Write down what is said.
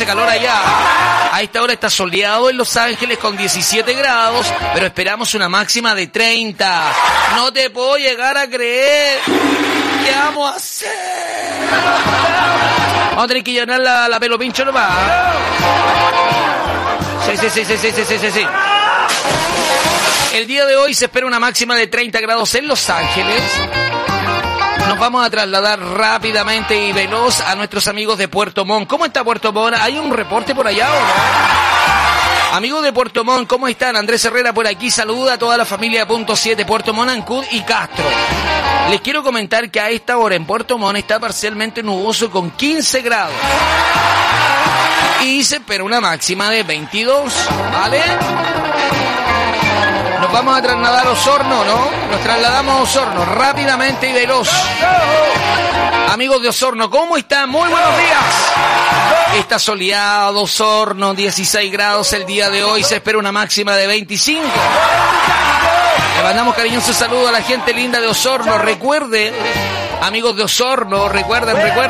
este calor allá. A esta hora está soleado en Los Ángeles con 17 grados, pero esperamos una máxima de 30. No te puedo llegar a creer. ¿Qué vamos a hacer? Vamos a tener que llenar la pelo pincho nomás. Sí. El día de hoy se espera una máxima de 30 grados en Los Ángeles. Nos vamos a trasladar rápidamente y veloz a nuestros amigos de Puerto Montt. ¿Cómo está Puerto Montt? ¿Hay un reporte por allá o no? Amigos de Puerto Montt, ¿cómo están? Andrés Herrera por aquí, saluda a toda la familia de Punto 7, Puerto Montt, Ancud y Castro. Les quiero comentar que a esta hora en Puerto Montt está parcialmente nuboso con 15 grados. Y se espera una máxima de 22, ¿vale? Nos vamos a trasladar a Osorno, ¿no? Nos trasladamos a Osorno rápidamente y veloz. Amigos de Osorno, ¿cómo están? Muy buenos días. Está soleado Osorno, 16 grados el día de hoy. Se espera una máxima de 25. Le mandamos cariñoso saludo a la gente linda de Osorno. Recuerden, amigos de Osorno, recuerden